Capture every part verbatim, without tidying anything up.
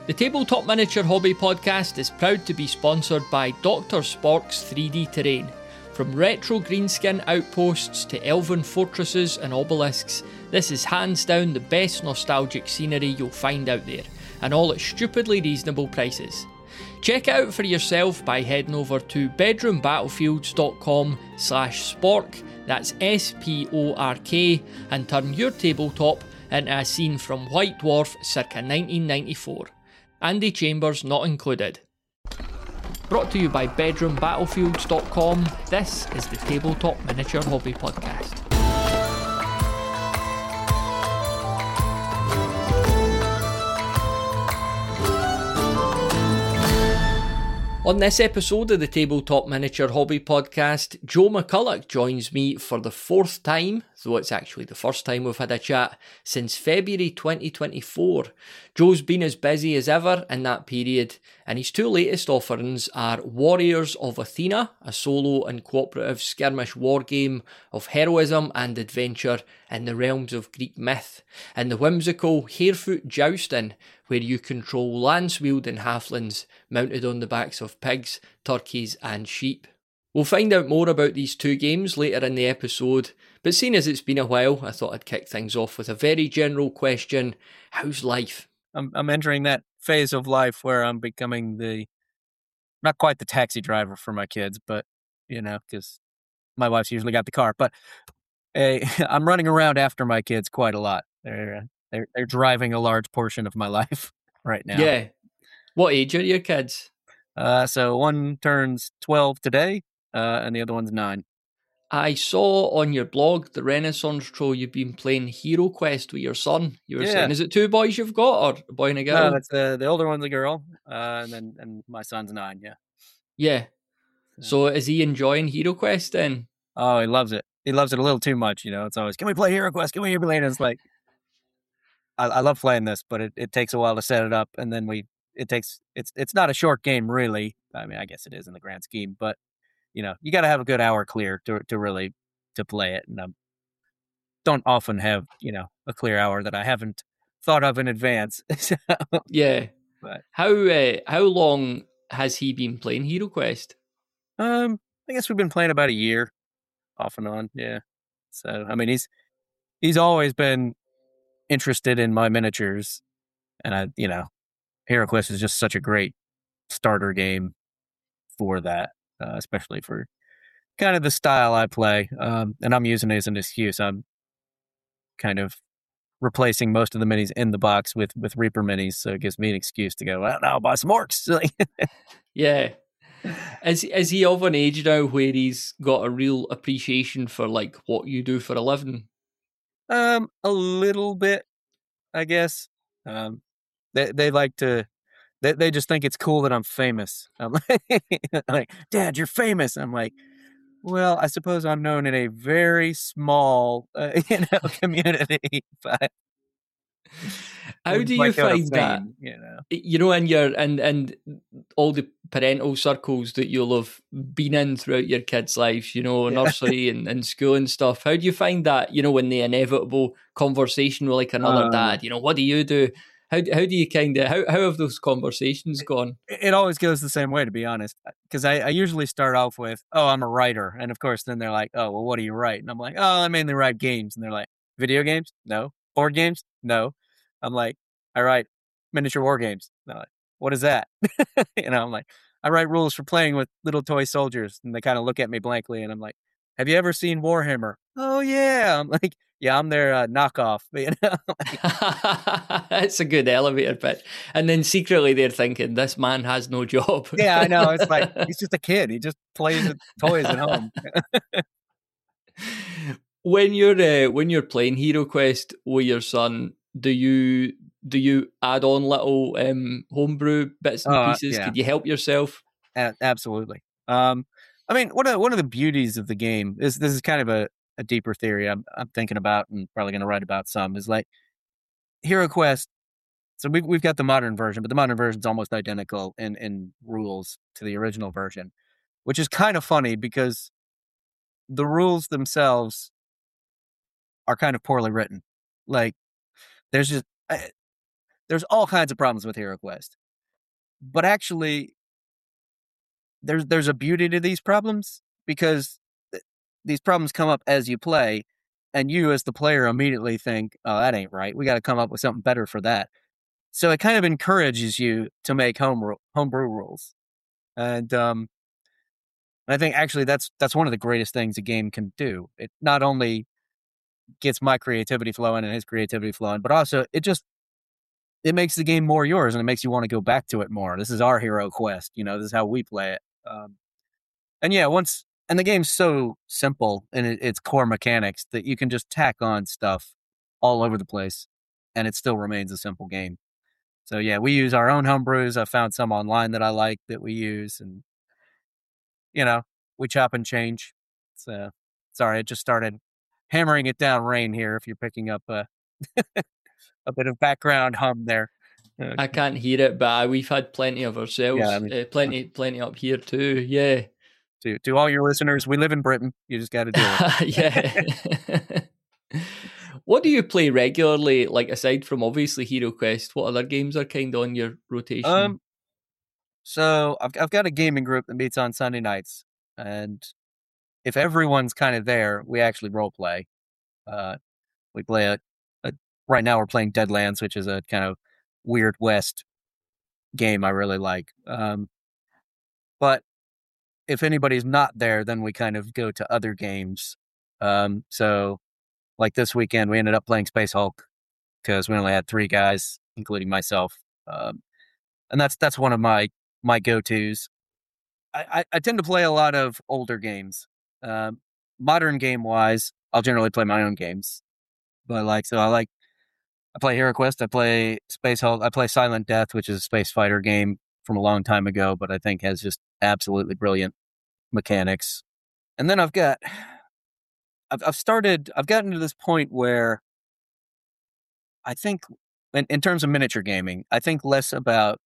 The Tabletop Miniature Hobby Podcast is proud to be sponsored by Doctor Spork's three D Terrain. From retro greenskin outposts to elven fortresses and obelisks, this is hands down the best nostalgic scenery you'll find out there, and all at stupidly reasonable prices. Check it out for yourself by heading over to bedroombattlefields.com slash spork, that's S P O R K, and turn your tabletop into a scene from White Dwarf circa nineteen ninety-four. Andy Chambers not included. Brought to you by bedroom battlefields dot com, this is the Tabletop Miniature Hobby Podcast. On this episode of the Tabletop Miniature Hobby Podcast, Joe McCulloch joins me for the fourth time, though it's actually the first time we've had a chat, since February twenty twenty-four. Joe's been as busy as ever in that period, and his two latest offerings are Warriors of Athena, a solo and cooperative skirmish war game of heroism and adventure in the realms of Greek myth, and the whimsical Harefoot Jousting, where you control lance-wielding halflings mounted on the backs of pigs, turkeys and sheep. We'll find out more about these two games later in the episode, but seeing as it's been a while, I thought I'd kick things off with a very general question. How's life? I'm I'm entering that phase of life where I'm becoming the, not quite the taxi driver for my kids, but, you know, because my wife's usually got the car, but uh, I'm running around after my kids quite a lot. They're, they're, they're driving a large portion of my life right now. Yeah. What age are your kids? Uh, so one turns twelve today, uh, and the other one's nine. I saw on your blog, The Renaissance Troll, you've been playing Hero Quest with your son. You were Yeah. saying, is it two boys you've got, or a boy and a girl? No, that's the the older one's a girl, uh, and then and my son's nine. Yeah. Yeah. So is he enjoying Hero Quest then? Oh, he loves it. He loves it a little too much. You know, it's always, can we play Hero Quest? Can we play? And it's like, I, I love playing this, but it, it takes a while to set it up, and then we it takes it's it's not a short game really. I mean, I guess it is in the grand scheme, but you know, you got to have a good hour clear to to really to play it, and I don't often have you know a clear hour that I haven't thought of in advance. So, Yeah. but How uh, how long has he been playing Hero Quest? um, I guess we've been playing about a year, off and on. Yeah. So I mean, he's he's always been interested in my miniatures, and I you know, Hero Quest is just such a great starter game for that, uh, especially for kind of the style I play. Um, and I'm using it as an excuse. I'm kind of replacing most of the minis in the box with, with Reaper minis, so it gives me an excuse to go, well, now I'll buy some orcs. Yeah. Is, is he of an age now where he's got a real appreciation for like what you do for a living? um, a little bit, I guess. Um, they they like to. They they just think it's cool that I'm famous. I'm like, like, Dad, you're famous. I'm like, well, I suppose I'm known in a very small, uh, you know, community. But How do you like out of find that? fame, you know, You know, in your and and all the parental circles that you'll have been in throughout your kids' lives, you know, Yeah. nursery and, and school and stuff. How do you find that, you know, when the inevitable conversation with like another Um, dad, you know, what do you do? How how do you kind of, how, how have those conversations gone? it it always goes the same way, to be honest. Because I, I usually start off with, "Oh, I'm a writer," and of course, then they're like, "Oh, well, what do you write?" And I'm like, "Oh, I mainly write games." And they're like, "Video games? No. Board games? No." I'm like, "I write miniature war games." And they're like, "What is that?" You know, I'm like, "I write rules for playing with little toy soldiers," and they kind of look at me blankly, and I'm like, "Have you ever seen Warhammer?" "Oh yeah." I'm like, "Yeah, I'm their uh, knockoff." You know. That's a good elevator pitch. And then secretly they're thinking, this man has no job. Yeah, I know. It's like, he's just a kid. He just plays with toys at home. When you're uh, when you're playing Hero Quest with your son, do you do you add on little um, homebrew bits and Oh, uh, pieces? yeah. Could you help yourself? A- absolutely. Um, I mean, one of one of the beauties of the game is, this is kind of a, a deeper theory I'm I'm thinking about and probably going to write about some, is like Hero Quest. So we've we've got the modern version, but the modern version is almost identical in in rules to the original version, which is kind of funny because the rules themselves are kind of poorly written. Like, there's just I, there's all kinds of problems with Hero Quest. But actually, there's there's a beauty to these problems because th- these problems come up as you play, and you as the player immediately think, "Oh, that ain't right. We got to come up with something better for that." So it kind of encourages you to make home ru- homebrew rules, and um, I think actually that's that's one of the greatest things a game can do. It not only gets my creativity flowing and his creativity flowing, but also it just it makes the game more yours and it makes you want to go back to it more. This is our Hero Quest, you know. This is how we play it. Um, and yeah, once and the game's so simple in it, its core mechanics that you can just tack on stuff all over the place, and it still remains a simple game. So yeah, we use our own homebrews. I found some online that I like that we use, and you know, we chop and change. So sorry, it just started hammering it down rain here. If you're picking up a a bit of background hum there. Uh, I can't hear it, but uh, we've had plenty of ourselves. yeah, I mean, uh, plenty, plenty up here too. Yeah. to to all your listeners, we live in Britain. You just got to deal with it. Yeah. What do you play regularly? Like aside from obviously Hero Quest, what other games are kind of on your rotation? Um, so I've I've got a gaming group that meets on Sunday nights, and if everyone's kind of there, we actually role play. Uh, we play a, a right now we're playing Deadlands, which is a kind of Weird West game I really like. Um, but if anybody's not there, then we kind of go to other games. Um, so like this weekend, we ended up playing Space Hulk because we only had three guys, including myself. Um, and that's that's one of my my go tos. I, I, I tend to play a lot of older games. Um, modern game wise, I'll generally play my own games. But like, so I like I play Hero Quest. I play Space Hulk. I play Silent Death, which is a space fighter game from a long time ago, but I think has just absolutely brilliant mechanics. And then I've got, I've, I've started, I've gotten to this point where I think, in, in terms of miniature gaming, I think less about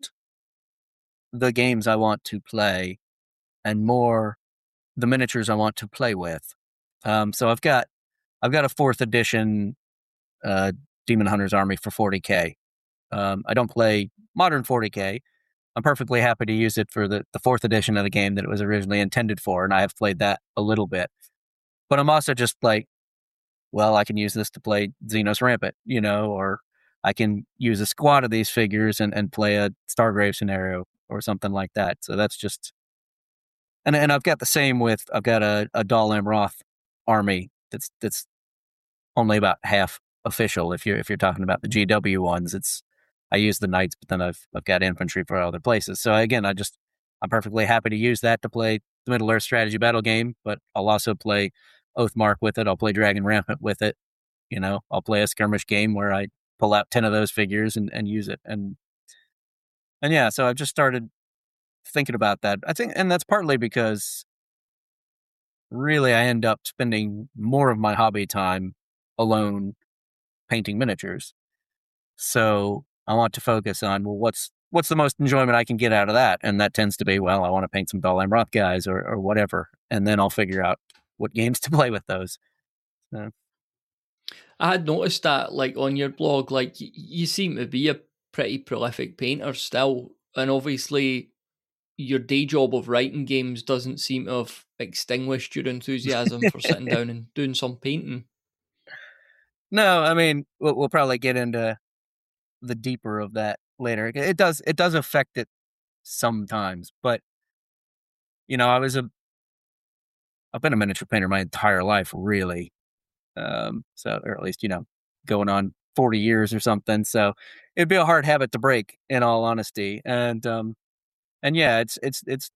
the games I want to play and more the miniatures I want to play with. Um, so I've got, I've got a fourth edition uh, Demon Hunter's Army for forty K. Um, I don't play modern forty K. I'm perfectly happy to use it for the, the fourth edition of the game that it was originally intended for, and I have played that a little bit. But I'm also just like, well, I can use this to play Xenos Rampant, you know, or I can use a squad of these figures and, and play a Stargrave scenario or something like that. So that's just, and and I've got the same with, I've got a, a Dal Amroth army that's that's only about half official. If you're if you're talking about the G W ones, it's I use the knights, but then I've I've got infantry for other places. So again, I just I'm perfectly happy to use that to play the Middle Earth strategy battle game, but I'll also play Oathmark with it. I'll play Dragon Rampant with it. You know, I'll play a skirmish game where I pull out ten of those figures and, and use it. And and yeah, so I've just started thinking about that. I think, and that's partly because really I end up spending more of my hobby time alone painting miniatures. So I want to focus on, well, what's what's the most enjoyment I can get out of that? And that tends to be, well, I want to paint some Dal Amroth guys or, or whatever. And then I'll figure out what games to play with those. So. I had noticed that, like, on your blog, like, y- you seem to be a pretty prolific painter still. And obviously, your day job of writing games doesn't seem to have extinguished your enthusiasm for sitting down and doing some painting. No, I mean, we'll, we'll probably get into the deeper of that later. It does, it does affect it sometimes, but you know, I was a, I've been a miniature painter my entire life, really. Um, so, or at least, you know, going on forty years or something. So it'd be a hard habit to break, in all honesty. And, um, and yeah, it's, it's, it's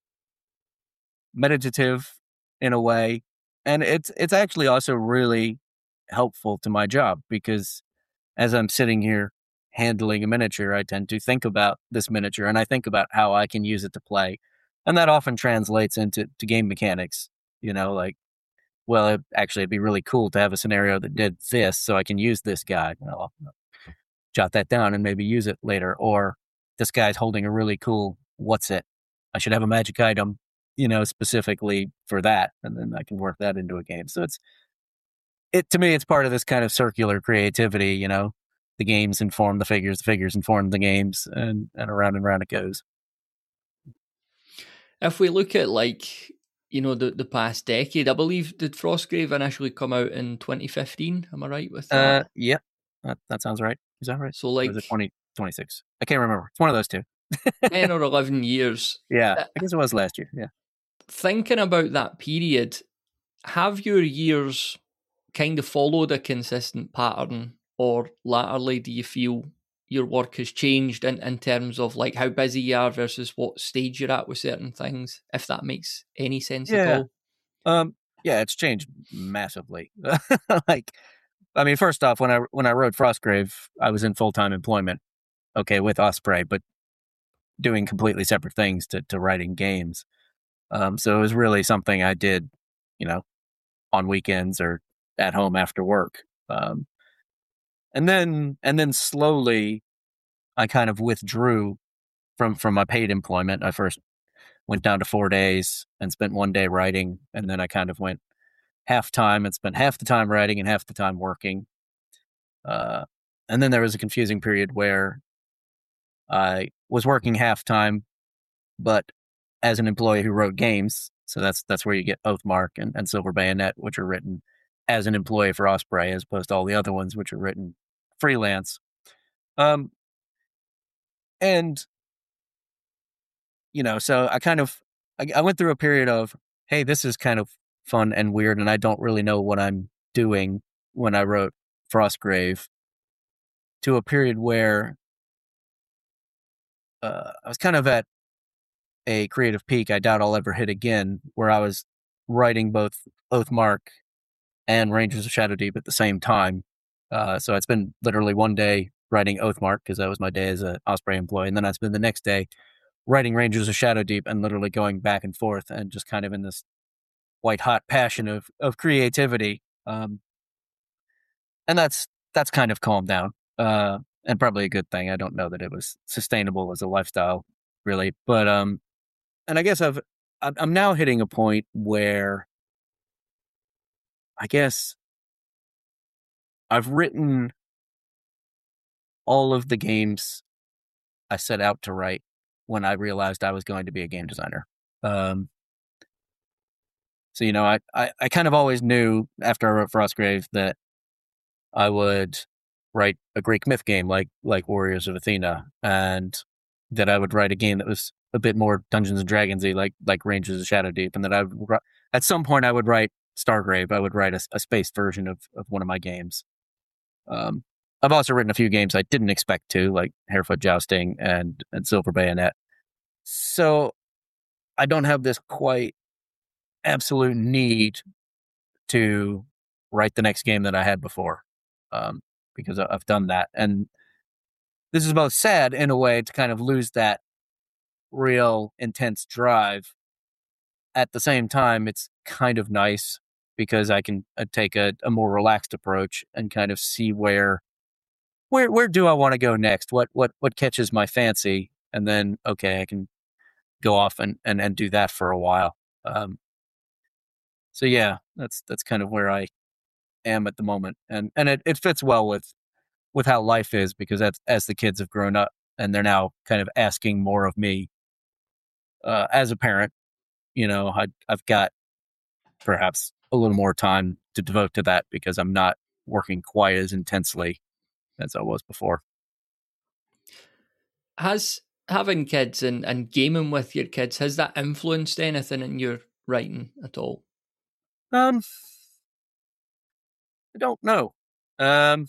meditative in a way. And it's, it's actually also really helpful to my job because as I'm sitting here handling a miniature, I tend to think about this miniature and I think about how I can use it to play. And that often translates into to game mechanics, you know, like, well, it, actually, it'd be really cool to have a scenario that did this so I can use this guy. Well, I'll jot that down and maybe use it later. Or this guy's holding a really cool, what's it? I should have a magic item, you know, specifically for that. And then I can work that into a game. So it's, it to me, it's part of this kind of circular creativity, you know, the games inform the figures, the figures inform the games, and, and around and around it goes. If we look at, like, you know, the, the past decade, I believe, did Frostgrave initially come out in twenty fifteen? Am I right with that? Uh, yeah, that, that sounds right. Is that right? So, like, or was it twenty twenty-six? I can't remember. It's one of those two. ten or eleven years. Yeah, I guess it was last year. Yeah. Thinking about that period, have your years kind of followed a consistent pattern, or latterly do you feel your work has changed in, in terms of like how busy you are versus what stage you're at with certain things, if that makes any sense yeah. at all? Um, yeah, it's changed massively. Like, I mean, first off, when I when I wrote Frostgrave, I was in full-time employment, okay, with Osprey, but doing completely separate things to, to writing games. Um, so it was really something I did, you know, on weekends or at home after work. Um, and then and then slowly I kind of withdrew from, from my paid employment. I first went down to four days and spent one day writing, and then I kind of went half time and spent half the time writing and half the time working. Uh, and then there was a confusing period where I was working half time, but as an employee who wrote games. So that's that's where you get Oathmark and, and Silver Bayonet, which are written as an employee for Osprey, as opposed to all the other ones, which are written freelance. Um, and, you know, so I kind of, I, I went through a period of, hey, this is kind of fun and weird, and I don't really know what I'm doing when I wrote Frostgrave, to a period where uh, I was kind of at a creative peak I doubt I'll ever hit again, where I was writing both Oathmark and Rangers of Shadowdeep at the same time. Uh, so I'd spend literally one day writing Oathmark, because that was my day as an Osprey employee, and then I'd spend the next day writing Rangers of Shadowdeep, and literally going back and forth and just kind of in this white hot passion of of creativity. Um, and that's that's kind of calmed down, uh, and probably a good thing. I don't know that it was sustainable as a lifestyle, really, but um, and I guess I've I'm now hitting a point where I guess I've written all of the games I set out to write when I realized I was going to be a game designer. Um, so, you know, I, I, I kind of always knew after I wrote Frostgrave that I would write a Greek myth game like like Warriors of Athena, and that I would write a game that was a bit more Dungeons and Dragons-y, like like Rangers of Shadowdeep, and that I would, at some point I would write Stargrave. I would write a, a space version of, of one of my games. Um, I've also written a few games I didn't expect to, like Harefoot Jousting and, and Silver Bayonet. So I don't have this quite absolute need to write the next game that I had before, um, because I've done that. And this is both sad in a way to kind of lose that real intense drive. At the same time, it's kind of nice because I can uh, take a, a more relaxed approach and kind of see where where where do I want to go next? What what what catches my fancy? And then, okay, I can go off and, and, and do that for a while. Um, so yeah, that's that's kind of where I am at the moment. And and it, it fits well with with how life is, because as, as the kids have grown up and they're now kind of asking more of me uh, as a parent, you know, I, I've got perhaps a little more time to devote to that because I'm not working quite as intensely as I was before. Has having kids and, and gaming with your kids, has that influenced anything in your writing at all? Um, I don't know. Um,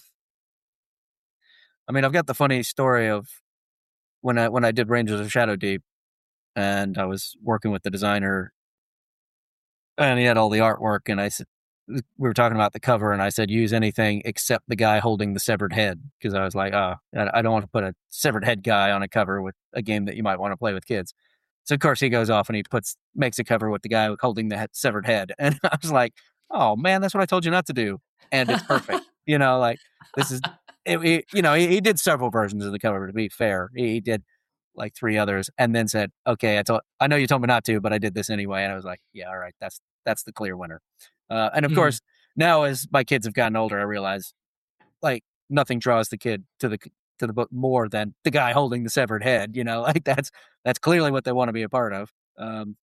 I mean, I've got the funny story of when I when I did Rangers of Shadowdeep, and I was working with the designer, and he had all the artwork, and I said, we were talking about the cover, and I said, use anything except the guy holding the severed head, because I was like, oh, I don't want to put a severed head guy on a cover with a game that you might want to play with kids. So of course he goes off and he puts makes a cover with the guy holding the head, severed head, and I was like, oh man, that's what I told you not to do, and it's perfect. You know, like this is, it, it, you know, he, he did several versions of the cover. To be fair, he, he did like three others, and then said, okay, I told, I know you told me not to, but I did this anyway, and I was like, yeah, all right, that's that's the clear winner. Uh, and of mm. course, now as my kids have gotten older, I realize, like, nothing draws the kid to the to the book more than the guy holding the severed head. You know, like that's that's clearly what they want to be a part of. Um,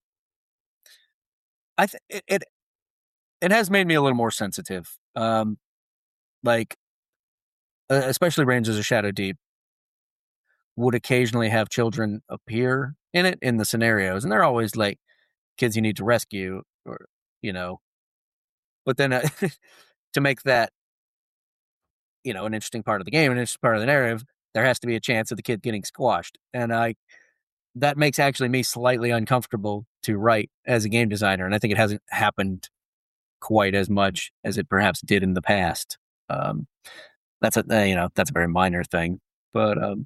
I th- it, it it has made me a little more sensitive. Um, like uh, especially Rangers of Shadow Deep would occasionally have children appear in it in the scenarios, and they're always like kids you need to rescue, or you know. But then uh, to make that, you know, an interesting part of the game, an interesting part of the narrative, there has to be a chance of the kid getting squashed, and I that makes actually me slightly uncomfortable to write as a game designer, and I think it hasn't happened quite as much as it perhaps did in the past. Um, that's a uh, you know that's a very minor thing, but um,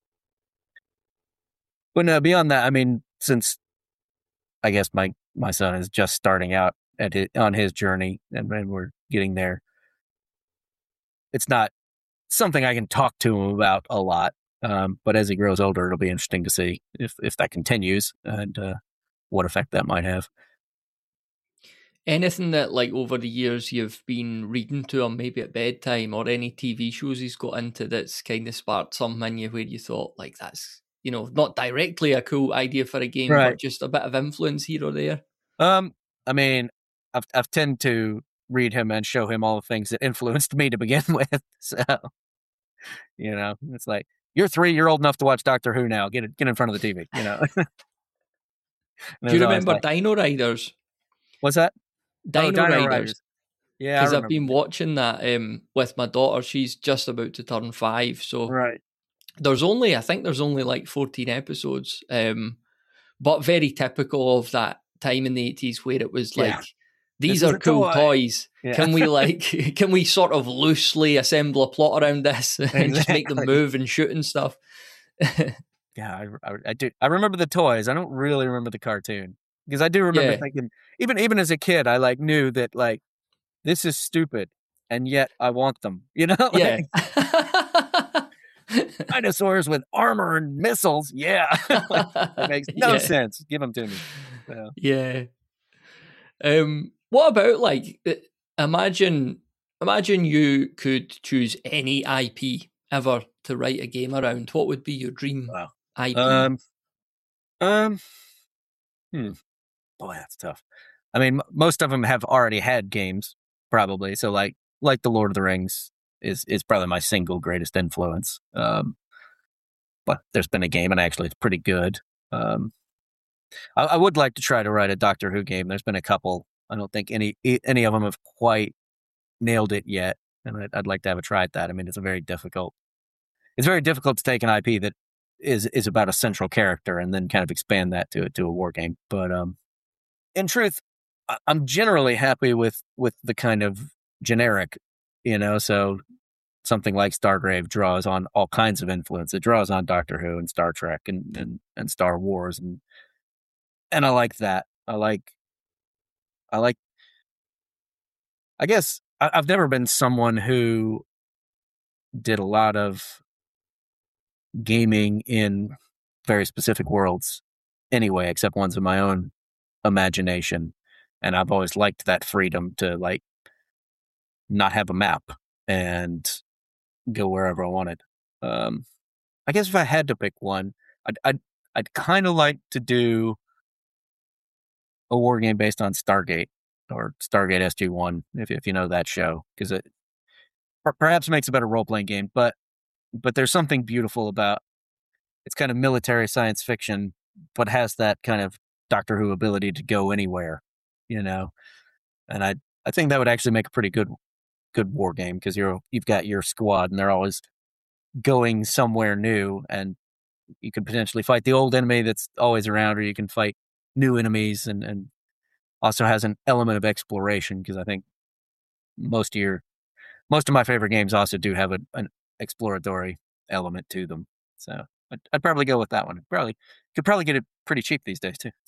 but no, beyond that, I mean, since I guess my my son is just starting out at his, on his journey, and, and we're getting there, it's not something I can talk to him about a lot. Um, but as he grows older, it'll be interesting to see if if that continues and uh, what effect that might have. Anything that, like, over the years you've been reading to him, maybe at bedtime, or any T V shows he's got into that's kind of sparked something in you where you thought, like, that's, you know, not directly a cool idea for a game, Right. but just a bit of influence here or there? Um, I mean, I've I've tend to read him and show him all the things that influenced me to begin with. So, you know, it's like, you're three, you're old enough to watch Doctor Who now. Get it, get in front of the T V. You know. Do you remember like, Dino Riders? What's that? Dino, oh, Dino Riders. Riders. Yeah, because I've been watching that um, with my daughter. She's just about to turn five, so right. There's only, I think, there's only like fourteen episodes, um, but very typical of that time in the eighties where it was like, yeah. these this are cool toy. toys. Yeah. Can we like, can we sort of loosely assemble a plot around this and exactly. just make them move and shoot and stuff? yeah, I, I, I do. I remember the toys. I don't really remember the cartoon because I do remember yeah. thinking, even even as a kid, I like knew that like this is stupid, and yet I want them. You know? Like, yeah. dinosaurs with armor and missiles. Yeah. like, that makes no yeah. sense. Give them to me. So. Yeah. Um, what about like, imagine, imagine you could choose any I P ever to write a game around. What would be your dream wow. I P? Um, um, hmm. Boy, that's tough. I mean, m- most of them have already had games, probably. So like, like the Lord of the Rings is is probably my single greatest influence. Um, but there's been a game, and actually it's pretty good. Um, I, I would like to try to write a Doctor Who game. There's been a couple. I don't think any any of them have quite nailed it yet, and I'd, I'd like to have a try at that. I mean, it's a very difficult. It's very difficult to take an I P that is is about a central character and then kind of expand that to to a war game. But um, in truth, I'm generally happy with with the kind of generic, you know, so something like Stargrave draws on all kinds of influence. It draws on Doctor Who and Star Trek and, and, and Star Wars. And, and I like that. I like, I like, I guess I, I've never been someone who did a lot of gaming in very specific worlds anyway, except ones of my own imagination. And I've always liked that freedom to like not have a map and go wherever I wanted. Um, I guess if I had to pick one, I'd I'd, I'd kind of like to do a war game based on Stargate or Stargate S G one, if if you know that show, because it per- perhaps makes a better role playing game. But but there's something beautiful about it's kind of military science fiction, but has that kind of Doctor Who ability to go anywhere, you know. And I I think that would actually make a pretty good good war game because you're you've got your squad and they're always going somewhere new, and you could potentially fight the old enemy that's always around, or you can fight new enemies, and, and also has an element of exploration because I think most of your most of my favorite games also do have a, an exploratory element to them. So I'd, I'd probably go with that one. Probably could probably get it pretty cheap these days too.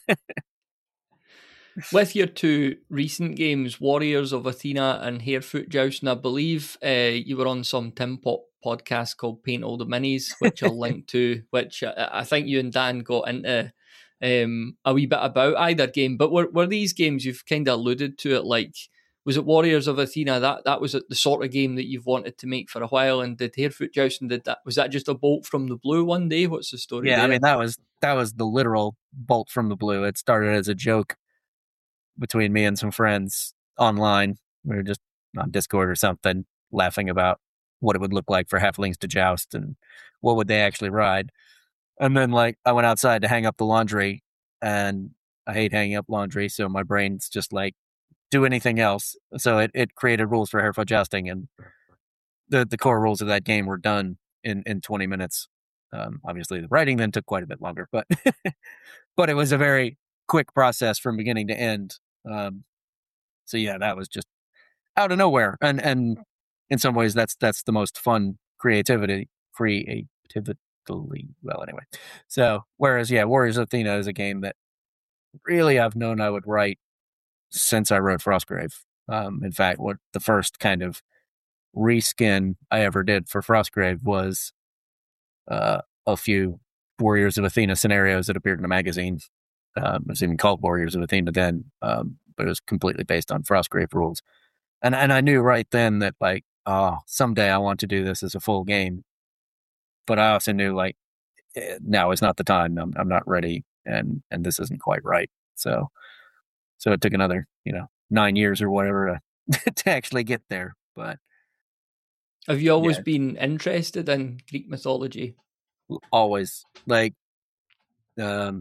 With your two recent games, Warriors of Athena and Harefoot Jousting, I believe uh, you were on some Tim Pop podcast called Paint All the Minis, which I'll link to, which I, I think you and Dan got into um, a wee bit about either game. But were, were these games, you've kind of alluded to it, like was it Warriors of Athena? That that was the sort of game that you've wanted to make for a while. And did Harefoot Jousting, did that, was that just a bolt from the blue one day? What's the story Yeah, there? I mean, that was that was the literal bolt from the blue. It started as a joke between me and some friends online. We were just on Discord or something, laughing about what it would look like for halflings to joust and what would they actually ride. And then, like, I went outside to hang up the laundry, and I hate hanging up laundry, so my brain's just like, do anything else. So it, it created rules for Harefoot Jousting, and the, the core rules of that game were done in, in twenty minutes. Um, obviously, the writing then took quite a bit longer, but but it was a very quick process from beginning to end. Um, so yeah, that was just out of nowhere, and and in some ways, that's that's the most fun creativity creativity. Well, anyway, so whereas yeah, Warriors of Athena is a game that really I've known I would write since I wrote Frostgrave. Um, in fact, what the first kind of reskin I ever did for Frostgrave was uh, a few Warriors of Athena scenarios that appeared in a magazine. Um, it was even called Warriors of Athena then, um, but it was completely based on Frostgrave rules. And and I knew right then that, like, oh, someday I want to do this as a full game. But I also knew, like, eh, now is not the time. I'm I'm not ready, and and this isn't quite right. So so it took another, you know, nine years or whatever to, to actually get there. But have you always yeah, been interested in Greek mythology? always, like, um,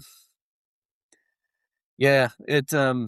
yeah, it um,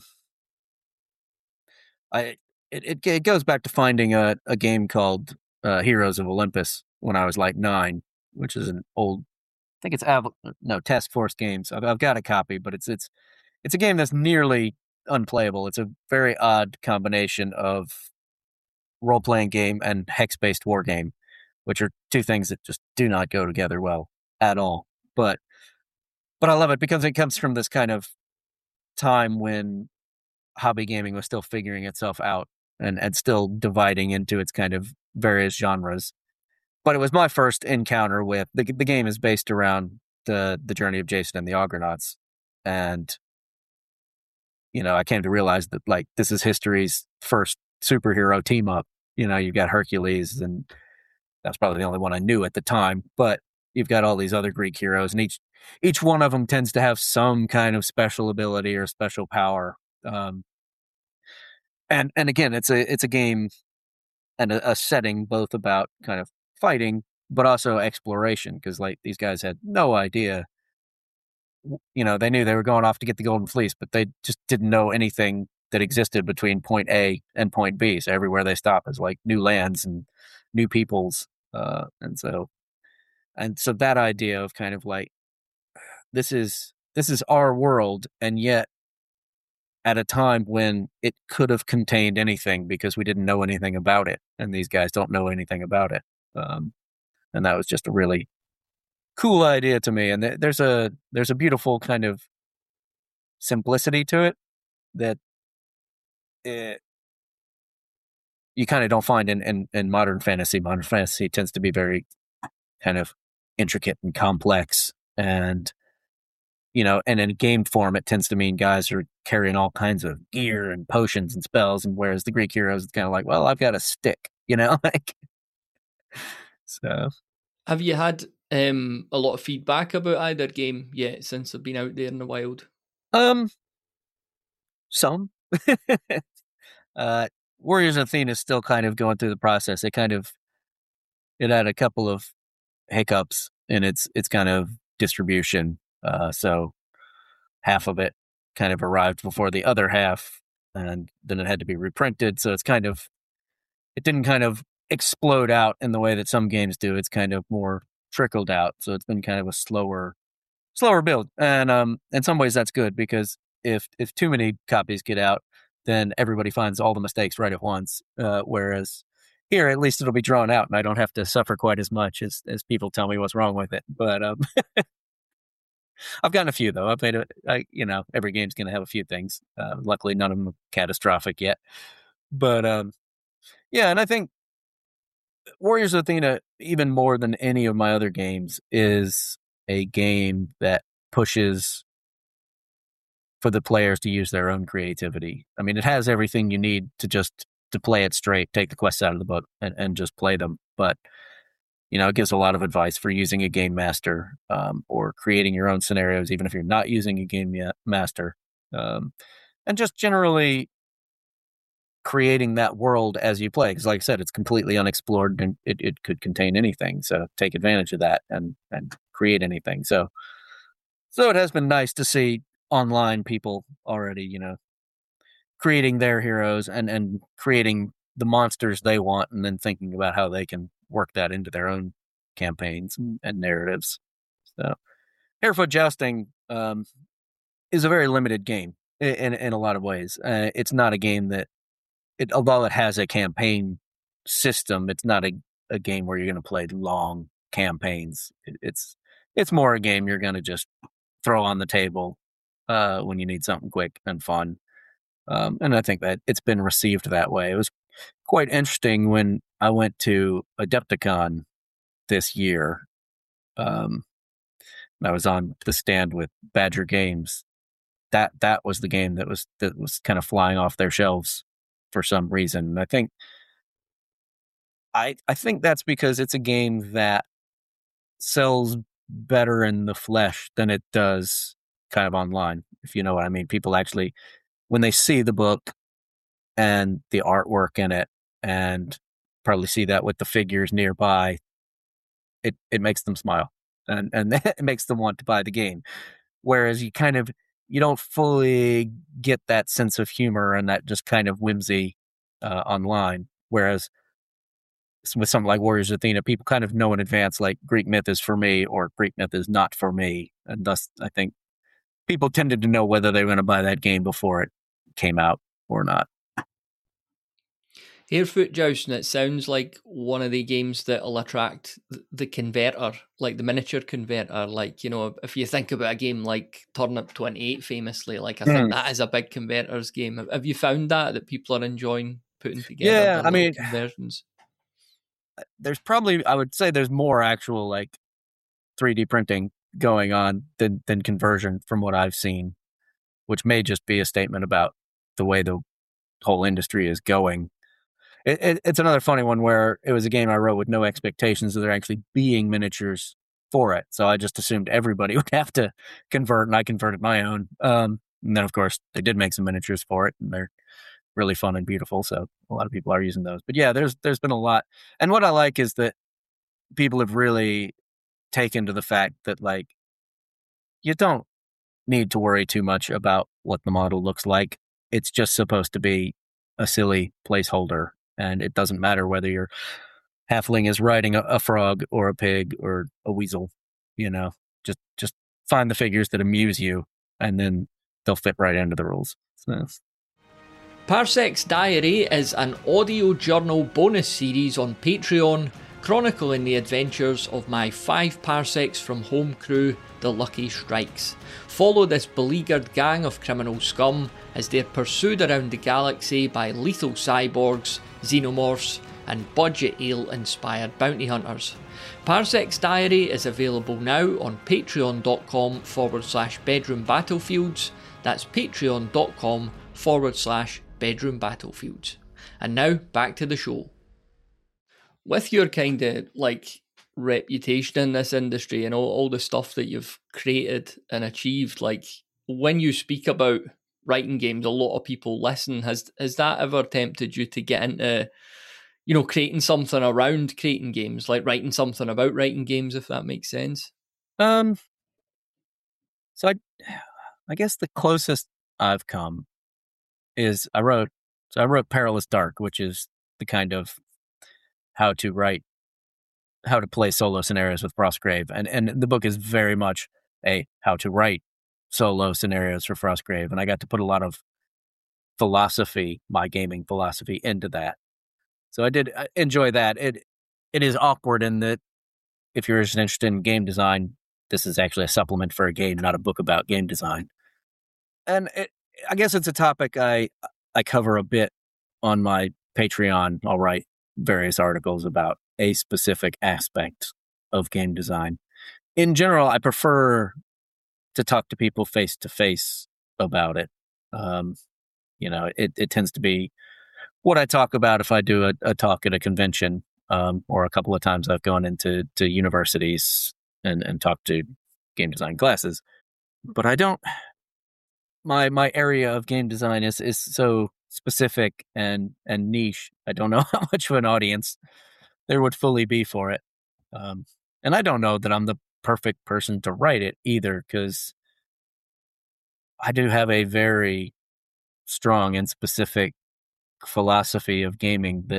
I it it, it goes back to finding a a game called uh, Heroes of Olympus when I was like nine, which is an old, I think it's Av- no Task Force Games. I've, I've got a copy, but it's it's it's a game that's nearly unplayable. It's a very odd combination of role playing game and hex based war game, which are two things that just do not go together well at all. But but I love it because it comes from this kind of time when hobby gaming was still figuring itself out and and still dividing into its kind of various genres. But it was my first encounter with the the game is based around the the journey of Jason and the Argonauts, and you know I came to realize that, like, this is history's first superhero team up. You know, you've got Hercules, and that's probably the only one I knew at the time. But you've got all these other Greek heroes, and each each one of them tends to have some kind of special ability or special power. Um, and and again, it's a it's a game and a, a setting both about kind of fighting, but also exploration, because, like, these guys had no idea. You know, they knew they were going off to get the Golden Fleece, but they just didn't know anything that existed between point A and point B. So everywhere they stop is like new lands and new peoples, uh, and so and so that idea of kind of like, this is this is our world, and yet at a time when it could have contained anything because we didn't know anything about it, and these guys don't know anything about it. Um, and that was just a really cool idea to me. And th- there's a there's a beautiful kind of simplicity to it that it, you kind of don't find in, in, in modern fantasy. Modern fantasy tends to be very kind of intricate and complex, and you know, and in game form, it tends to mean guys are carrying all kinds of gear and potions and spells, and whereas the Greek heroes, it's kind of like, well, I've got a stick, you know, like. So, Have you had um, a lot of feedback about either game yet since they've been out there in the wild? um, some. uh, Warriors of Athena is still kind of going through the process. It kind of it had a couple of hiccups in its its kind of distribution. Uh, so half of it kind of arrived before the other half, and then it had to be reprinted. So it's kind of it didn't kind of explode out in the way that some games do. It's kind of more trickled out. So it's been kind of a slower slower build, and um, in some ways that's good, because if if too many copies get out, then everybody finds all the mistakes right at once. Uh, whereas here, at least it'll be drawn out, and I don't have to suffer quite as much as as people tell me what's wrong with it. But um, I've gotten a few though. I've made a, I, you know, every game's going to have a few things. Uh, luckily, none of them are catastrophic yet. But um, yeah, and I think Warriors of Athena, even more than any of my other games, is a game that pushes for the players to use their own creativity. I mean, it has everything you need to just to play it straight, take the quests out of the book, and, and just play them. But you know, it gives a lot of advice for using a game master um, or creating your own scenarios, even if you're not using a game master, um, and just generally creating that world as you play. Because, like I said, it's completely unexplored and it, it could contain anything. So take advantage of that and and create anything. So, so it has been nice to see online people already, you know, creating their heroes and and creating the monsters they want, and then thinking about how they can work that into their own campaigns and, and narratives. So, Harefoot Jousting um, is a very limited game in in, in a lot of ways. Uh, it's not a game that, it, although it has a campaign system, it's not a, a game where you're going to play long campaigns. It, it's it's more a game you're going to just throw on the table uh, when you need something quick and fun. Um, and I think that it's been received that way. It was quite interesting when I went to Adepticon this year. Um, I was on the stand with Badger Games. That that was the game that was that was kind of flying off their shelves for some reason. And I think I I think that's because it's a game that sells better in the flesh than it does kind of online, if you know what I mean. People actually, when they see the book and the artwork in it, and probably see that with the figures nearby, it, it makes them smile, and, and it makes them want to buy the game. Whereas you kind of, you don't fully get that sense of humor and that just kind of whimsy uh, online. Whereas with something like Warriors of Athena, people kind of know in advance, like, Greek myth is for me or Greek myth is not for me. And thus, I think people tended to know whether they were going to buy that game before it came out or not. Harefoot Jousting, it sounds like one of the games that'll attract the converter, like the miniature converter. Like, you know, if you think about a game like Turnip twenty-eight famously, like I mm. think that is a big converters game. Have you found that, that people are enjoying putting together yeah, the I mean, conversions? There's probably, I would say there's more actual like three D printing going on than, than conversion from what I've seen, which may just be a statement about the way the whole industry is going. It, it, it's another funny one where it was a game I wrote with no expectations of there actually being miniatures for it. So I just assumed everybody would have to convert, and I converted my own. Um, and then, of course, they did make some miniatures for it, and they're really fun and beautiful. So a lot of people are using those. But yeah, there's there's been a lot. And what I like is that people have really taken to the fact that, like, you don't need to worry too much about what the model looks like. It's just supposed to be a silly placeholder. And it doesn't matter whether your halfling is riding a, a frog or a pig or a weasel, you know, just just find the figures that amuse you, and then they'll fit right into the rules. So. Parsec's Diary is an audio journal bonus series on Patreon, chronicling the adventures of my five parsecs from home crew, the Lucky Strikes. Follow this beleaguered gang of criminal scum as they're pursued around the galaxy by lethal cyborgs, xenomorphs, and budget ale-inspired bounty hunters. Parsec's Diary is available now on patreon.com forward slash bedroom battlefields. That's patreon.com forward slash bedroom battlefields. And now, back to the show. With your kind of, like, reputation in this industry and all, all the stuff that you've created and achieved, like, when you speak about writing games, a lot of people listen. Has has that ever tempted you to get into, you know, creating something around creating games, like writing something about writing games, if that makes sense? Um, so I, I guess the closest I've come is I wrote, so I wrote Perilous Dark, which is the kind of how to write, how to play solo scenarios with Frostgrave. And, and the book is very much a how to write solo scenarios for Frostgrave. And I got to put a lot of philosophy, my gaming philosophy, into that. So I did enjoy that. It It is awkward in that if you're just interested in game design, this is actually a supplement for a game, not a book about game design. And it, I guess it's a topic I I cover a bit on my Patreon. I'll write various articles about a specific aspect of game design. In general, I prefer to talk to people face to face about it. Um, you know, it, it tends to be what I talk about if I do a, a talk at a convention, um, or a couple of times I've gone into to universities and, and talked to game design classes. But I don't. My my area of game design is is so specific and and niche. I don't know how much of an audience there would fully be for it. Um, and I don't know that I'm the perfect person to write it either, because I do have a very strong and specific philosophy of gaming that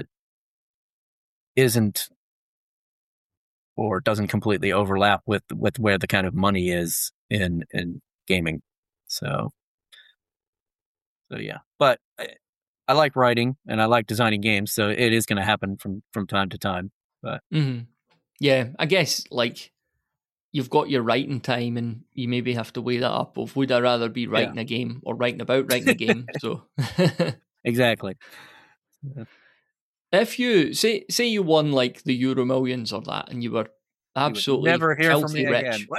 isn't or doesn't completely overlap with with where the kind of money is in in gaming. So so yeah, but I, I like writing and I like designing games, so it is going to happen from from time to time. But mm-hmm. yeah, I guess like you've got your writing time, and you maybe have to weigh that up of would I rather be writing yeah. a game or writing about writing a game. So exactly. Yeah. If you say say you won like the Euro Millions or that, and you were absolutely you never hear filthy from me rich,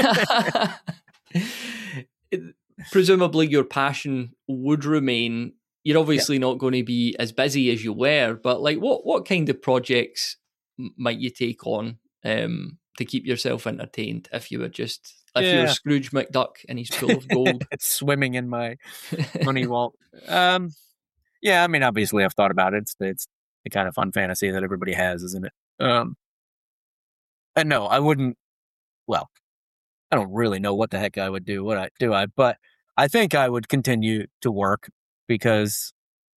again. presumably your passion would remain. You're obviously yeah. not going to be as busy as you were, but like what what kind of projects might you take on um, to keep yourself entertained if you were just if yeah. you were Scrooge McDuck in his pool of gold, swimming in my money vault? Um, yeah, I mean, obviously, I've thought about it. It's it's the kind of fun fantasy that everybody has, isn't it? Um, and no, I wouldn't. Well, I don't really know what the heck I would do. What I do, I but I think I would continue to work, because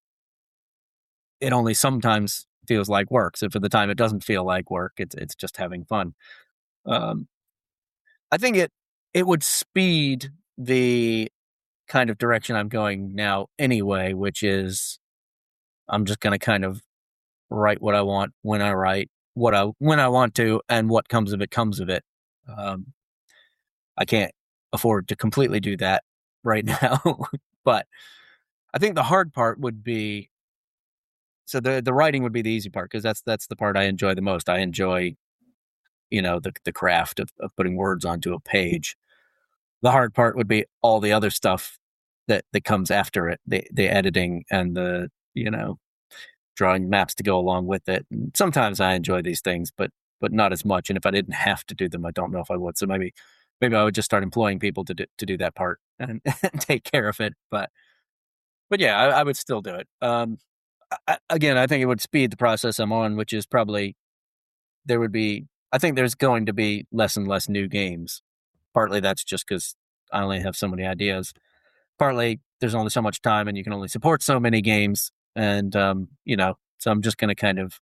it only sometimes feels like work. So for the time it doesn't feel like work, it's it's just having fun. Um, I think it it would speed the kind of direction I'm going now anyway, which is I'm just going to kind of write what I want when I write what I when I want to, and what comes of it comes of it. Um, I can't afford to completely do that right now, but I think the hard part would be so the the writing would be the easy part, because that's that's the part I enjoy the most. I enjoy, you know, the the craft of, of putting words onto a page. The hard part would be all the other stuff that that comes after it, the the editing and the, you know, drawing maps to go along with it. And sometimes I enjoy these things, but but not as much. And if I didn't have to do them, I don't know if I would. So maybe maybe I would just start employing people to do, to do that part and, and take care of it. But but yeah, I, I would still do it. Um, I, again, I think it would speed the process I'm on, which is probably there would be. I think there's going to be less and less new games. Partly that's just because I only have so many ideas. Partly there's only so much time, and you can only support so many games. And, um, you know, so I'm just going to kind of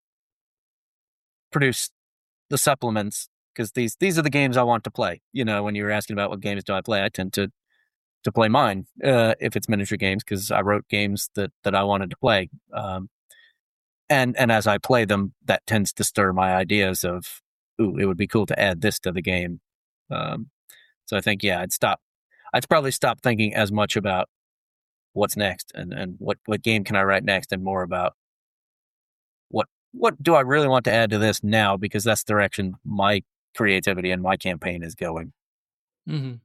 produce the supplements, because these these are the games I want to play. You know, when you were asking about what games do I play, I tend to to play mine uh, if it's miniature games, because I wrote games that, that I wanted to play. Um, and and as I play them, that tends to stir my ideas of, ooh, it would be cool to add this to the game. Um, so I think, yeah, I'd stop. I'd probably stop thinking as much about what's next and, and what, what game can I write next, and more about what what do I really want to add to this now, because that's the direction my creativity and my campaign is going. Mm-hmm.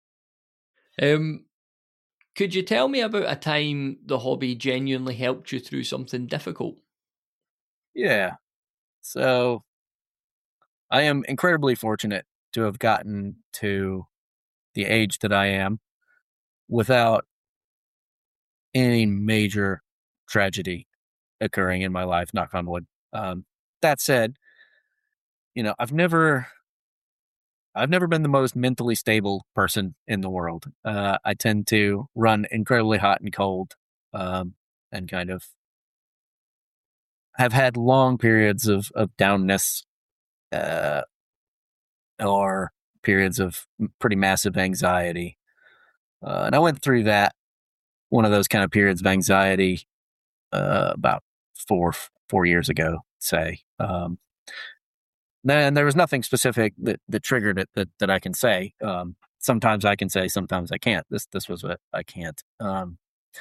Um, could you tell me about a time the hobby genuinely helped you through something difficult? Yeah. So I am incredibly fortunate to have gotten to the age that I am without any major tragedy occurring in my life, knock on wood. Um, that said, you know, I've never, I've never been the most mentally stable person in the world. Uh, I tend to run incredibly hot and cold, um, and kind of have had long periods of, of downness, uh, or periods of pretty massive anxiety. Uh, and I went through that, one of those kind of periods of anxiety, uh, about four, four years ago, say. Um, and there was nothing specific that, that triggered it that, that I can say. Um, sometimes I can say, sometimes I can't. This, this was what I can't. Um,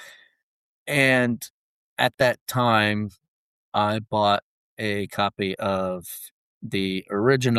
and at that time, I bought a copy of the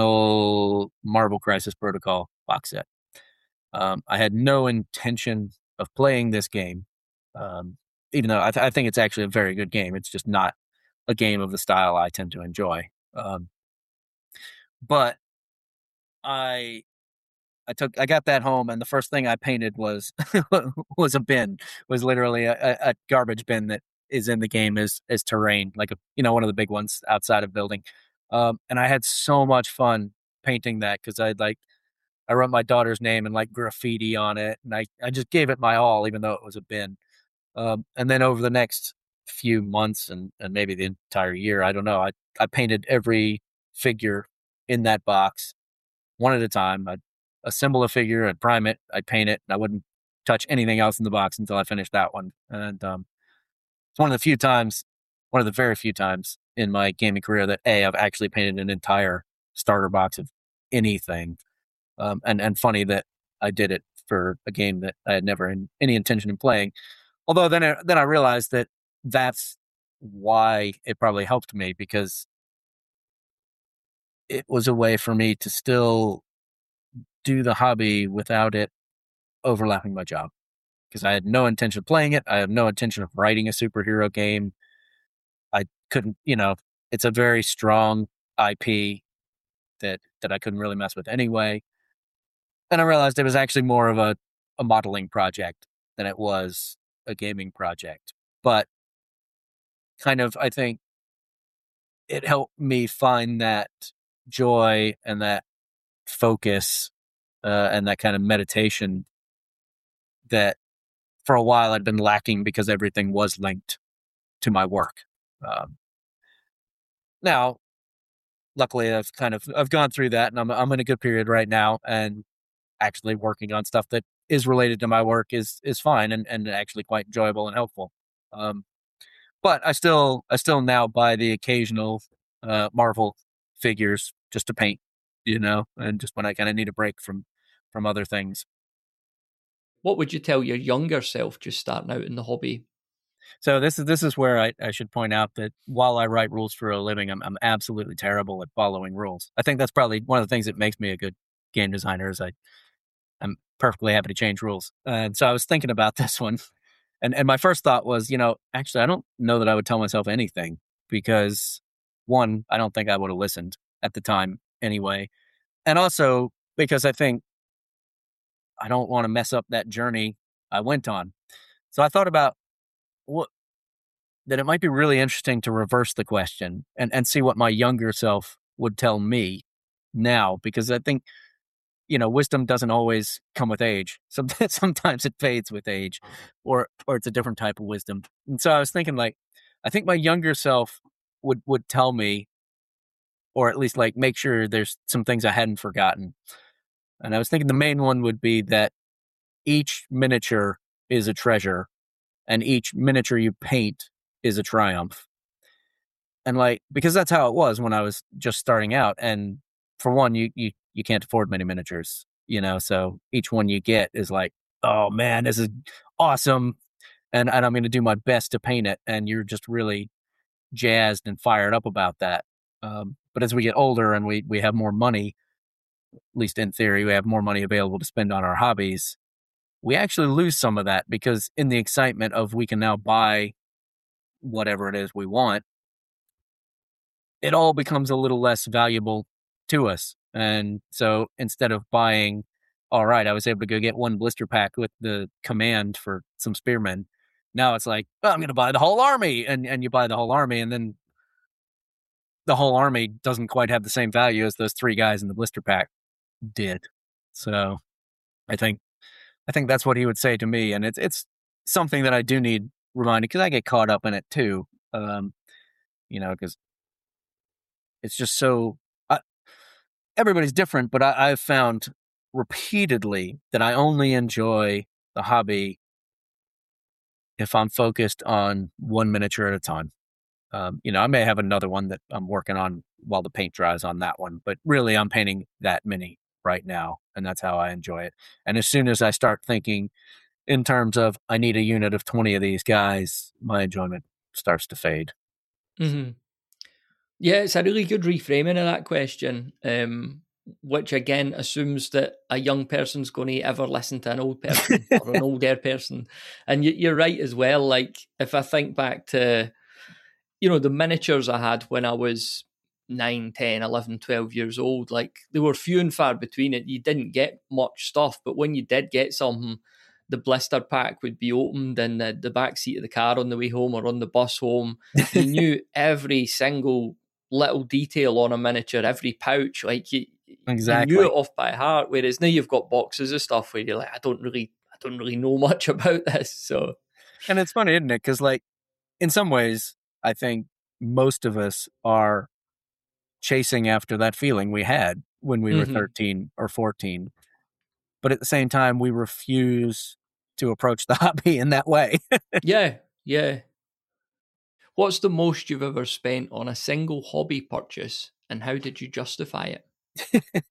original Marvel Crisis Protocol box set. Um, I had no intention of playing this game. Um, even though I, th- I think it's actually a very good game. It's just not a game of the style I tend to enjoy. Um, but I I took I got that home, and the first thing I painted was was a bin. Was literally a, a garbage bin that is in the game as as terrain, like a you know one of the big ones outside of building. Um, and I had so much fun painting that because I'd like I wrote my daughter's name and like graffiti on it, and I I just gave it my all, even though it was a bin. Um, and then over the next few months and and maybe the entire year, I don't know, I I painted every figure in that box one at a time. I'd assemble a figure, I'd prime it, I'd paint it, and I wouldn't touch anything else in the box until I finished that one. And um, it's one of the few times, one of the very few times in my gaming career that A, I've actually painted an entire starter box of anything. Um, and, and funny that I did it for a game that I had never in, any intention of playing. Although then I, then I realized that that's why it probably helped me, because it was a way for me to still do the hobby without it overlapping my job, because I had no intention of playing it. I have no intention of writing a superhero game. I couldn't, you know, it's a very strong I P that, that I couldn't really mess with anyway. And I realized it was actually more of a, a modeling project than it was a gaming project. But kind of, I think it helped me find that joy and that focus uh, and that kind of meditation that for a while I'd been lacking because everything was linked to my work. Um, now, luckily, I've kind of I've gone through that, and I'm I'm in a good period right now, and actually working on stuff that is related to my work is is fine and, and actually quite enjoyable and helpful. Um, but I still I still now buy the occasional uh, Marvel figures just to paint, you know, and just when I kind of need a break from from other things. What would you tell your younger self just starting out in the hobby? So this is this is where I, I should point out that while I write rules for a living, I'm I'm absolutely terrible at following rules. I think that's probably one of the things that makes me a good game designer is I I'm perfectly happy to change rules. And so I was thinking about this one, and and my first thought was, you know, actually I don't know that I would tell myself anything, because one, I don't think I would have listened at the time anyway, and also because I think I don't want to mess up that journey I went on. So I thought about what that it might be really interesting to reverse the question and, and see what my younger self would tell me now, because I think, you know, wisdom doesn't always come with age. Sometimes, sometimes it fades with age, or or it's a different type of wisdom. And so I was thinking, like, I think my younger self would would tell me, or at least like make sure there's some things I hadn't forgotten. And I was thinking the main one would be that each miniature is a treasure, and each miniature you paint is a triumph. And like, because that's how it was when I was just starting out. And for one, you you you can't afford many miniatures, you know, so each one you get is like, oh man, this is awesome. And, and I'm going to do my best to paint it. And you're just really jazzed and fired up about that. Um, but as we get older and we, we have more money, at least in theory, we have more money available to spend on our hobbies, we actually lose some of that, because in the excitement of we can now buy whatever it is we want, it all becomes a little less valuable to us. And so instead of buying, all right, I was able to go get one blister pack with the command for some spearmen. Now it's like, well, I'm going to buy the whole army. And, and you buy the whole army, and then the whole army doesn't quite have the same value as those three guys in the blister pack did. So I think, I think that's what he would say to me. And it's, it's something that I do need reminded, because I get caught up in it too. Um, you know, because it's just so, I, everybody's different, but I, I've found repeatedly that I only enjoy the hobby if I'm focused on one miniature at a time. Um, you know, I may have another one that I'm working on while the paint dries on that one, but really I'm painting that mini right now, and that's how I enjoy it. And as soon as I start thinking in terms of I need a unit of twenty of these guys, my enjoyment starts to fade. Mm-hmm. Yeah, it's a really good reframing of that question. Um, which again assumes that a young person's going to ever listen to an old person or an older person. And you, you're right as well. Like, if I think back to, you know, the miniatures I had when I was nine, ten, eleven, twelve years old, like, they were few and far between. It. You didn't get much stuff, but when you did get something, the blister pack would be opened in the, the back seat of the car on the way home or on the bus home. You knew every single little detail on a miniature, every pouch. Like, you, exactly. you knew it off by heart. Whereas now you've got boxes of stuff where you're like, I don't really, I don't really know much about this. So, and it's funny, isn't it? Because, like, in some ways, I think most of us are chasing after that feeling we had when we were mm-hmm. thirteen or fourteen. But at the same time, we refuse to approach the hobby in that way. yeah, yeah. What's the most you've ever spent on a single hobby purchase, and how did you justify it?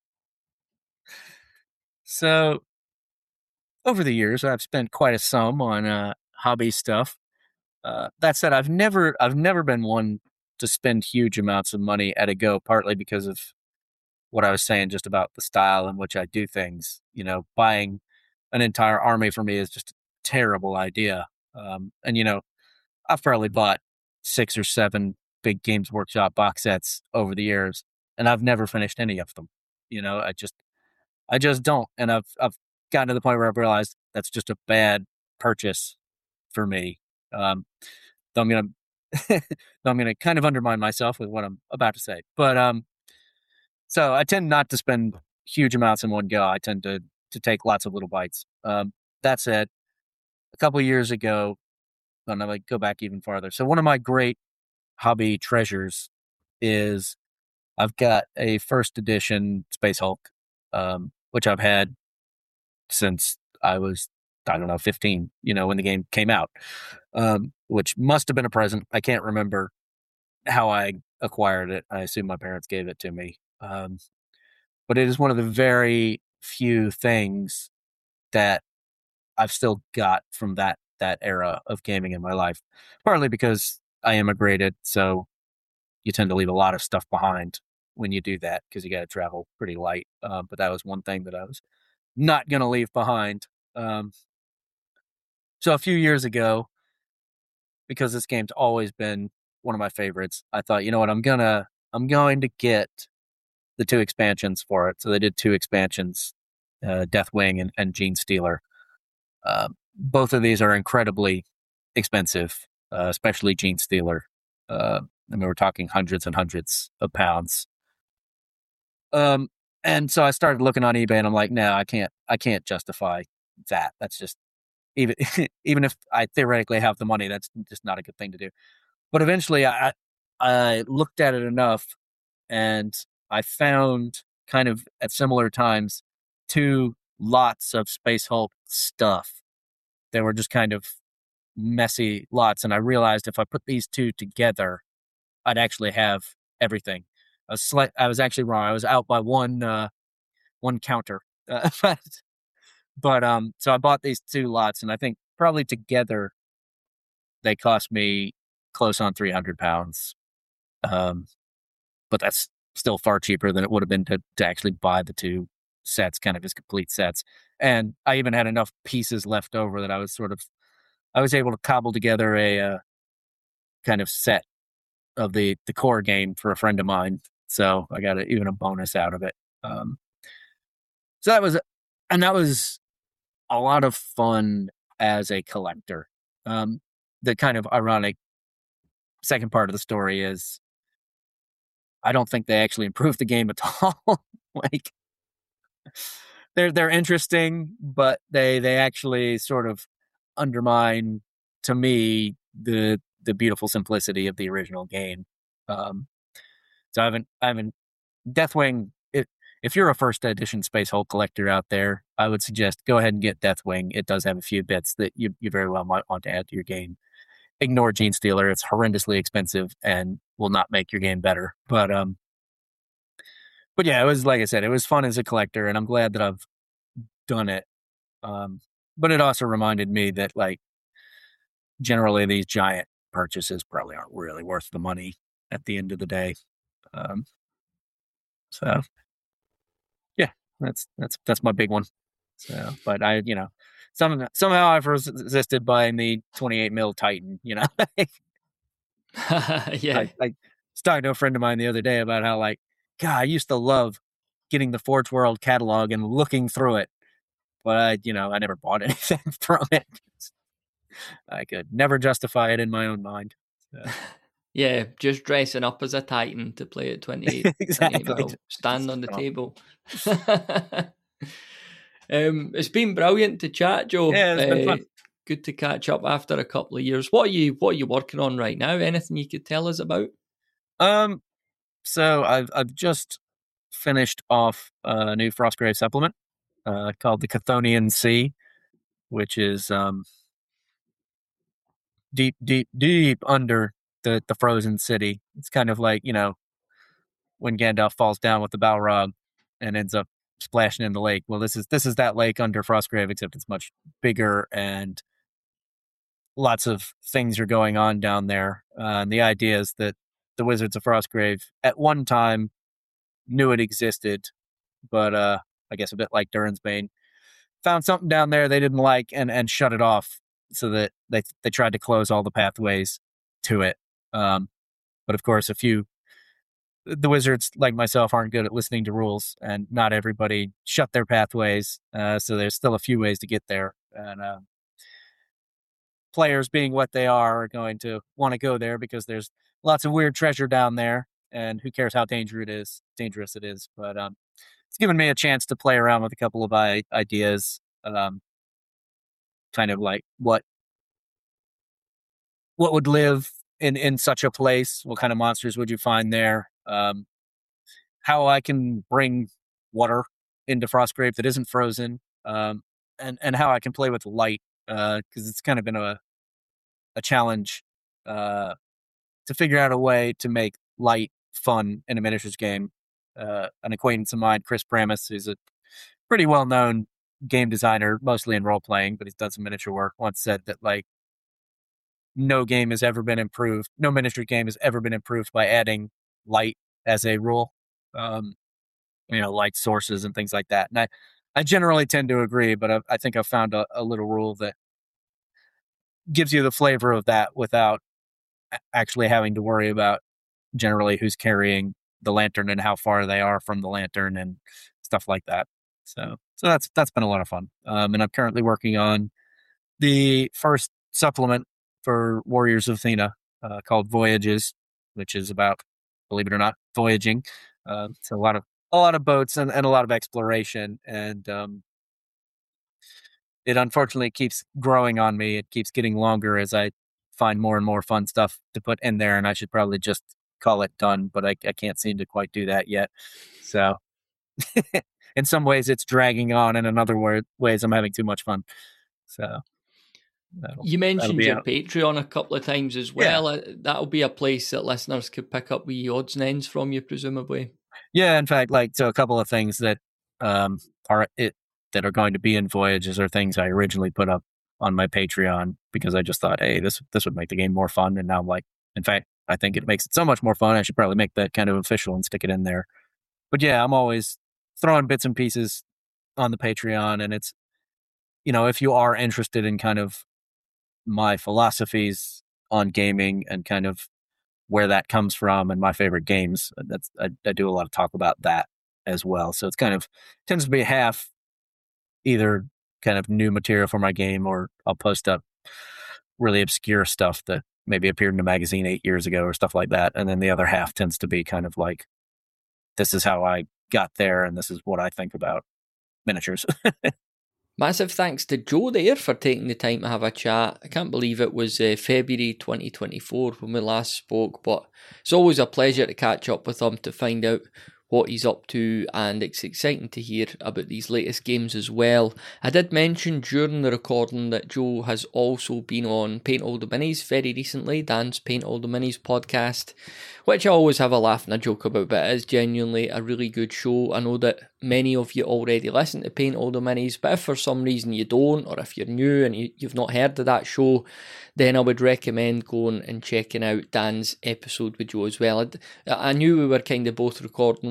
So, over the years, I've spent quite a sum on uh, hobby stuff. Uh, that said, I've never, I've never been one to spend huge amounts of money at a go, partly because of what I was saying just about the style in which I do things. You know, buying an entire army for me is just a terrible idea. Um, and, you know, I've probably bought six or seven big Games Workshop box sets over the years, and I've never finished any of them. You know, I just, I just don't. And I've, I've gotten to the point where I've realized that's just a bad purchase for me. Um, so I'm going to, I'm going to kind of undermine myself with what I'm about to say, but, um, so I tend not to spend huge amounts in one go. I tend to, to take lots of little bites. Um, that said, a couple of years ago, and I'm like, go back even farther. So one of my great hobby treasures is I've got a first edition Space Hulk, um, which I've had since I was, I don't know, fifteen, you know, when the game came out, um, which must have been a present. I can't remember how I acquired it. I assume my parents gave it to me. Um, but it is one of the very few things that I've still got from that that era of gaming in my life, partly because I immigrated, so you tend to leave a lot of stuff behind when you do that because you got to travel pretty light. Uh, but that was one thing that I was not going to leave behind. Um, so a few years ago, because this game's always been one of my favorites, I thought, you know what, I'm gonna I'm going to get the two expansions for it. So they did two expansions, uh, Deathwing and, and Genestealer. Uh, both of these are incredibly expensive, uh, especially Genestealer. Uh, I mean, we're talking hundreds and hundreds of pounds. Um, and so I started looking on eBay, and I'm like, no, I can't, I can't justify that. That's just even, even if I theoretically have the money, that's just not a good thing to do. But eventually, I, I looked at it enough, and I found kind of at similar times two lots of Space Hulk stuff. They were just kind of messy lots, and I realized if I put these two together, I'd actually have everything. I was slight, I was actually wrong. I was out by one uh, one counter, uh, but but um, so I bought these two lots, and I think probably together they cost me close on three hundred pounds. Um, but that's still far cheaper than it would have been to to actually buy the two sets, kind of as complete sets. And I even had enough pieces left over that I was sort of, I was able to cobble together a uh, kind of set of the, the core game for a friend of mine. So I got a, even a bonus out of it. Um, so that was, and that was a lot of fun as a collector. Um, the kind of ironic second part of the story is I don't think they actually improved the game at all. Like, they're they're interesting, but they they actually sort of undermine, to me, the the beautiful simplicity of the original game. Um, so I haven't I haven't Deathwing. If if you're a first edition Space Hulk collector out there, I would suggest go ahead and get Deathwing. It does have a few bits that you you very well might want to add to your game. Ignore Genestealer; it's horrendously expensive and will not make your game better. But um, but yeah, it was, like I said, it was fun as a collector, and I'm glad that I've done it. Um, but it also reminded me that, like, generally these giant purchases probably aren't really worth the money at the end of the day. Um, so that's that's that's my big one. So, but I, you know, some somehow I've resisted buying the twenty-eight mil Titan. You know, yeah. I, I was talking to a friend of mine the other day about how, like, God, I used to love getting the Forge World catalog and looking through it, but I, you know, I never bought anything from it. I could never justify it in my own mind. So. Yeah, just dressing up as a Titan to play at twenty-eight, exactly. twenty-eight mil, stand on the table. um, it's been brilliant to chat, Joe. Yeah, it's been uh, fun. Good to catch up after a couple of years. What are you What are you working on right now? Anything you could tell us about? Um, so I've I've just finished off a new Frostgrave supplement uh, called the Chthonian Sea, which is um deep, deep, deep under the the frozen city. It's kind of like, you know, when Gandalf falls down with the Balrog and ends up splashing in the lake. Well, this is this is that lake under Frostgrave, except it's much bigger and lots of things are going on down there. Uh, and the idea is that the Wizards of Frostgrave at one time knew it existed, but uh, I guess a bit like Durin's Bane, found something down there they didn't like and, and shut it off, so that they they tried to close all the pathways to it. Um, but of course, a few the wizards like myself aren't good at listening to rules, and not everybody shut their pathways. Uh, so there's still a few ways to get there, and uh, players, being what they are, are going to want to go there because there's lots of weird treasure down there, and who cares how dangerous it is? Dangerous it is, but um, it's given me a chance to play around with a couple of I- ideas, um, kind of like what what would live in, in such a place. What kind of monsters would you find there? Um, how I can bring water into Frostgrave that isn't frozen, um, and and how I can play with light, because uh, it's kind of been a a challenge uh, to figure out a way to make light fun in a miniatures game. Uh, an acquaintance of mine, Chris Pramis, who's a pretty well known game designer, mostly in role playing, but he's done some miniature work, once said that, like, no game has ever been improved. No miniature game has ever been improved by adding light as a rule. Um, you know, light sources and things like that. And I, I generally tend to agree, but I, I think I've found a, a little rule that gives you the flavor of that without actually having to worry about generally who's carrying the lantern and how far they are from the lantern and stuff like that. So, so that's that's been a lot of fun. Um, and I'm currently working on the first supplement for Warriors of Athena uh, called Voyages, which is about, believe it or not, voyaging. Uh, it's a lot of a lot of boats and, and a lot of exploration, and um, it unfortunately keeps growing on me. It keeps getting longer as I find more and more fun stuff to put in there, and I should probably just call it done, but I, I can't seem to quite do that yet. So in some ways it's dragging on, and in other ways I'm having too much fun. So you mentioned your out. Patreon a couple of times as well. Yeah. That'll be a place that listeners could pick up wee odds and ends from you, presumably. Yeah, in fact, like, so a couple of things that um, are it that are going to be in Voyages are things I originally put up on my Patreon because I just thought, hey, this this would make the game more fun. And now I'm like, in fact, I think it makes it so much more fun. I should probably make that kind of official and stick it in there. But yeah, I'm always throwing bits and pieces on the Patreon. And it's, you know, if you are interested in kind of my philosophies on gaming and kind of where that comes from and my favorite games, that's I, I do a lot of talk about that as well. So it's kind of tends to be half either kind of new material for my game, or I'll post up really obscure stuff that maybe appeared in a magazine eight years ago or stuff like that. And then the other half tends to be kind of like, this is how I got there and this is what I think about miniatures. Massive thanks to Joe there for taking the time to have a chat. I can't believe it was uh, February twenty twenty-four when we last spoke, but it's always a pleasure to catch up with him to find out what he's up to, and it's exciting to hear about these latest games as well. I did mention during the recording that Joe has also been on Paint All the Minis very recently, Dan's Paint All the Minis podcast, which I always have a laugh and a joke about, but it is genuinely a really good show. I know that many of you already listen to Paint All the Minis, but if for some reason you don't, or if you're new and you, you've not heard of that show, then I would recommend going and checking out Dan's episode with Joe as well. I, I knew we were kind of both recording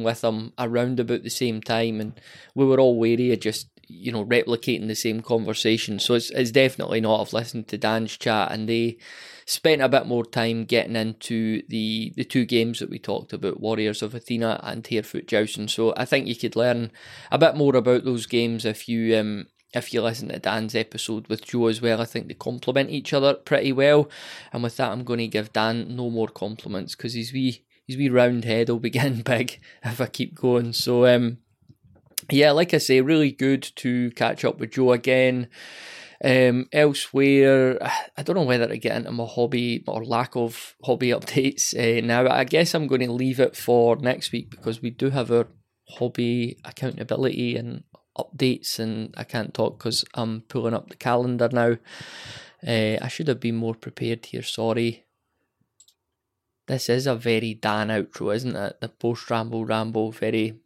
with him around about the same time, and we were all wary of just, you know, replicating the same conversation. So it's, it's definitely not. I've listened to Dan's chat, and they spent a bit more time getting into the, the two games that we talked about, Warriors of Athena and Harefoot Jousting. So I think you could learn a bit more about those games if you um, if you listen to Dan's episode with Joe as well. I think they complement each other pretty well. And with that, I'm going to give Dan no more compliments, because his wee, his wee round head will be getting big if I keep going. So, um, yeah, like I say, really good to catch up with Joe again. Um, elsewhere, I don't know whether to get into my hobby or lack of hobby updates uh, now. I guess I'm going to leave it for next week, because we do have our hobby accountability and updates, and I can't talk because I'm pulling up the calendar now. Uh, I should have been more prepared here, sorry. This is a very Dan outro, isn't it? The post-ramble ramble, very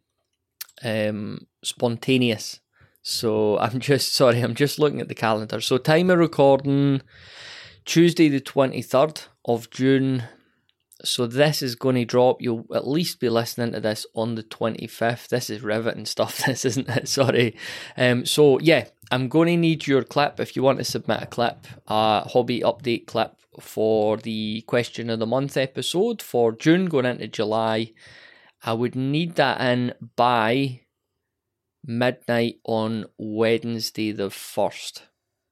um, spontaneous. So I'm just, sorry, I'm just looking at the calendar. So time of recording, Tuesday the twenty-third of June. So this is going to drop, you'll at least be listening to this on the twenty-fifth. This is riveting stuff, this, isn't it? Sorry. Um. So yeah, I'm going to need your clip if you want to submit a clip, a hobby update clip for the question of the month episode for June going into July. I would need that in by midnight on Wednesday the first.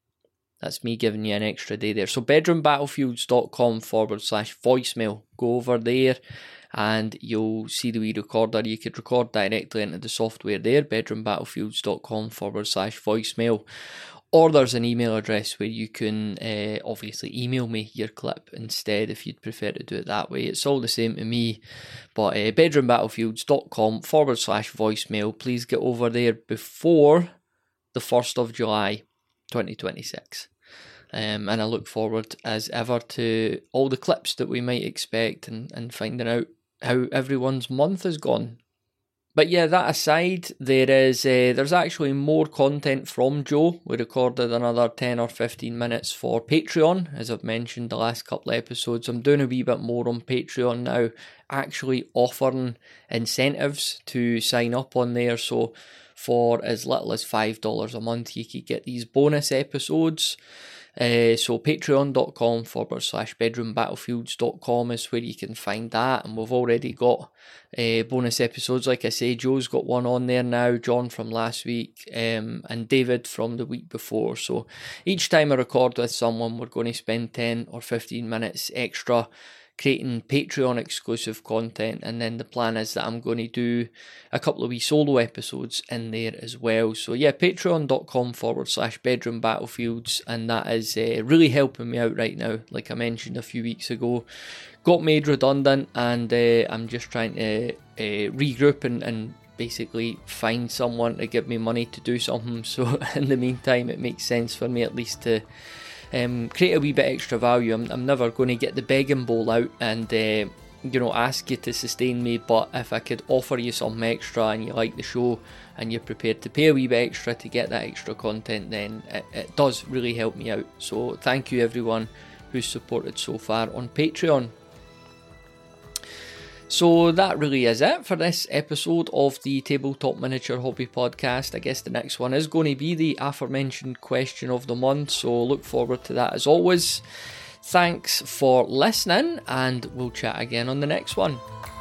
That's me giving you an extra day there. So bedroombattlefields.com forward slash voicemail. Go over there and you'll see the wee recorder. You could record directly into the software there, bedroombattlefields.com forward slash voicemail. Or there's an email address where you can uh, obviously email me your clip instead if you'd prefer to do it that way. It's all the same to me. But uh, bedroombattlefields.com forward slash voicemail. Please get over there before the first of July twenty twenty-six. Um, and I look forward as ever to all the clips that we might expect and, and finding out how everyone's month has gone. But yeah, that aside, there is uh, there's actually more content from Joe. We recorded another ten or fifteen minutes for Patreon, as I've mentioned the last couple of episodes. I'm doing a wee bit more on Patreon now, actually offering incentives to sign up on there. So for as little as five dollars a month, you could get these bonus episodes. Uh, so patreon.com forward slash bedroombattlefields.com is where you can find that, and we've already got uh, bonus episodes. Like I say, Joe's got one on there now, John from last week, um, and David from the week before. So each time I record with someone, we're going to spend ten or fifteen minutes extra creating Patreon exclusive content, and then the plan is that I'm going to do a couple of wee solo episodes in there as well. So yeah, patreon.com forward slash bedroom battlefields, and that is uh, really helping me out right now. Like I mentioned a few weeks ago, got made redundant, and uh, I'm just trying to uh, regroup and, and basically find someone to give me money to do something. So in the meantime, it makes sense for me at least to Um, create a wee bit extra value. I'm, I'm never going to get the begging bowl out and uh, you know, ask you to sustain me, but if I could offer you something extra and you like the show and you're prepared to pay a wee bit extra to get that extra content, then it, it does really help me out. So thank you everyone who's supported so far on Patreon. So that really is it for this episode of the Tabletop Miniature Hobby Podcast. I guess the next one is going to be the aforementioned question of the month, so look forward to that as always. Thanks for listening, and we'll chat again on the next one.